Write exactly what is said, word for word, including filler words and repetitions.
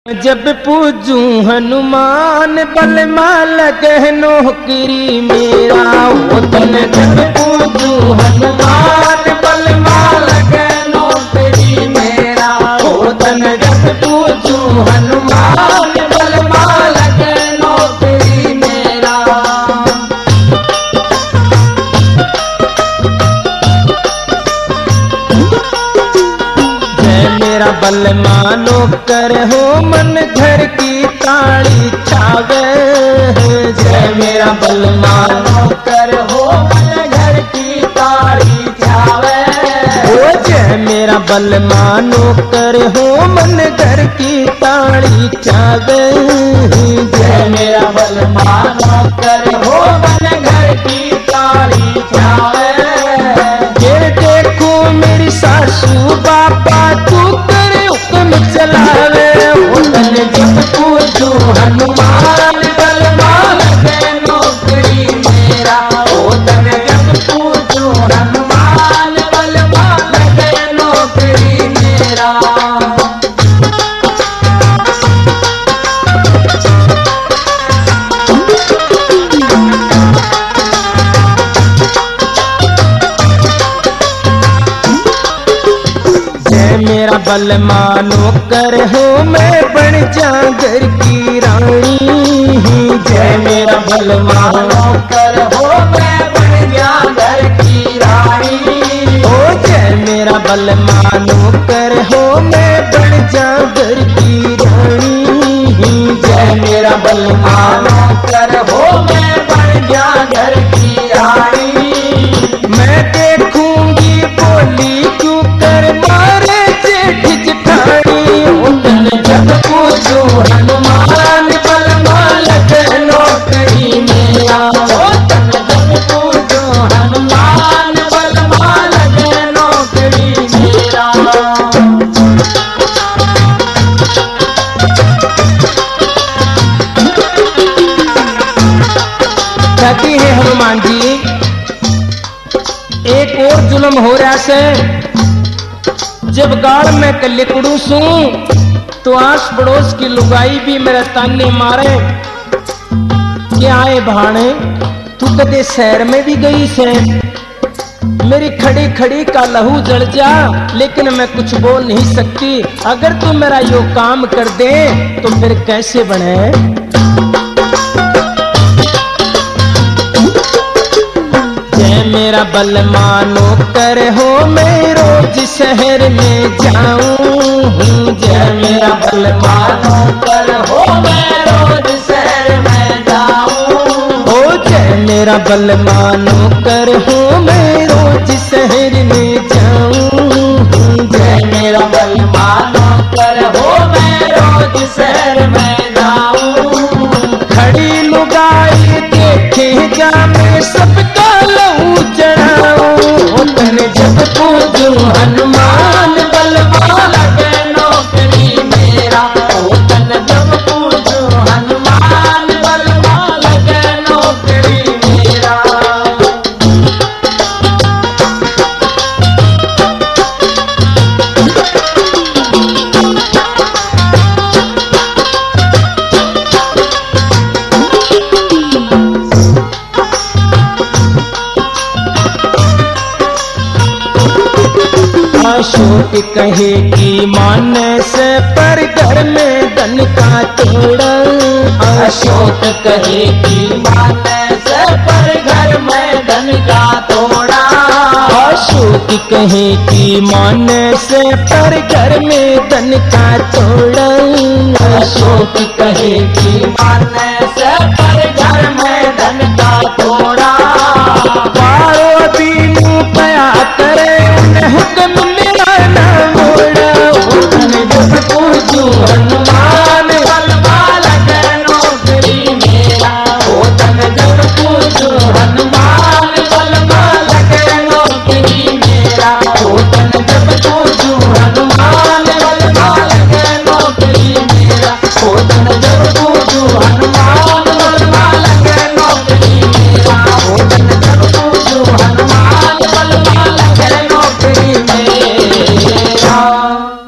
जब पूजू हनुमान बलमा लगे नौकरी मेरा वतन। जब पूजू हनुमान बलमा लगे नौकरी मेरा वतन। जब पूजू हनुमान बलमा लगे नौकरी मेरा। जय मेरा बलमा नौकर हो मन घर की ताड़ी छावे। जय मेरा बलमा नौकर हो मन घर की ताड़ी छावे। ओ जय मेरा बलमा नौकर हो मन घर की ताड़ी छावे। जय मेरा बलमा नौकर हो मन घर की ताड़ी छावे। ये देखो मेरी सासू बापा तू करे हुक्म चलावे। जब पूजू हनुमान बलमा लगे नौकरी मेरा वतन। जब पूजू हनुमान बलमा लगे नौकरी मेरा। जय मेरा बलमा नौकर हो मैं बन जा घर की रानी। जय मेरा बलमा नौकर हो मैं बन जा घर की रानी। ओ जय मेरा बलमा नौकर हो मैं बन जा घर की रानी। जय मेरा बलमा नौकर हो मैं बन जा घर की रानी। मैं देखूंगी बोली क्यों कर मारे जेठ जेठानी। वतन जब पूजू हनुमान बलमा लगे नौकरी मेरा वतन। जब पूजू हनुमान बलमा लगे नौकरी मेरा। कहती है हनुमान जी एक और जुल्म हो रहा से। जब गाड़ में कलिकड़ू सू तो आस पड़ोस की लुगाई भी मेरा ताने मारे। क्या आए भाने तू कदे शहर में भी गई से। मेरी खड़ी खड़ी का लहू जल जा लेकिन मैं कुछ बोल नहीं सकती। अगर तू मेरा यो काम कर दे तो फिर कैसे बने। जय मेरा बलमा नौकर हो मैं रोज शहर में जाऊं। जय मेरा बलमा नौकर हो मैं रोज शहर में जाऊं। ओ जय मेरा बलमा नौकर हो मैं रोज शहर में जाऊं। जय मेरा बलमा नौकर हो मैं रोज शहर में जाऊं। खड़ी लुगाई देखे जा मैं सबका लहू चढ़ाऊं। वतन जब पूजू हनुमान बलमा लगे नौकरी मेरा वतन। जब पूजू हनुमान बलमा लगे नौकरी मेरा। अशोक कहे कि मानस पर घर में धन का तोड़ा। अशोक कहे कि मानस पर घर में धन का तोड़ा। अशोक कहे कि मानस पर घर में धन का तोड़ा। अशोक कहे कि मानस पर घर में धन